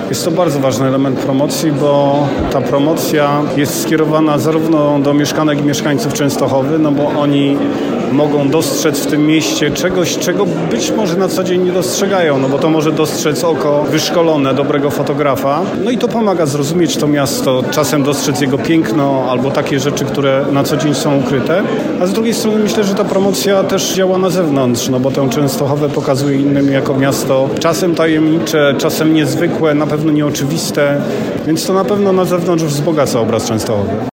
Jest to bardzo ważny element promocji, bo ta promocja jest skierowana zarówno do mieszkanek i mieszkańców Częstochowy, no bo oni mogą dostrzec w tym mieście czegoś, czego być może na co dzień nie dostrzegają, no bo to może dostrzec oko wyszkolone, dobrego fotografa. No i to pomaga zrozumieć to miasto, czasem dostrzec jego piękno albo takie rzeczy, które na co dzień są ukryte. A z drugiej strony myślę, że ta promocja też działa na zewnątrz, no bo tę Częstochowę pokazuje innym jako miasto czasem tajemnicze, czasem niezwykłe, na pewno nieoczywiste, więc to na pewno na zewnątrz wzbogaca obraz Częstochowy.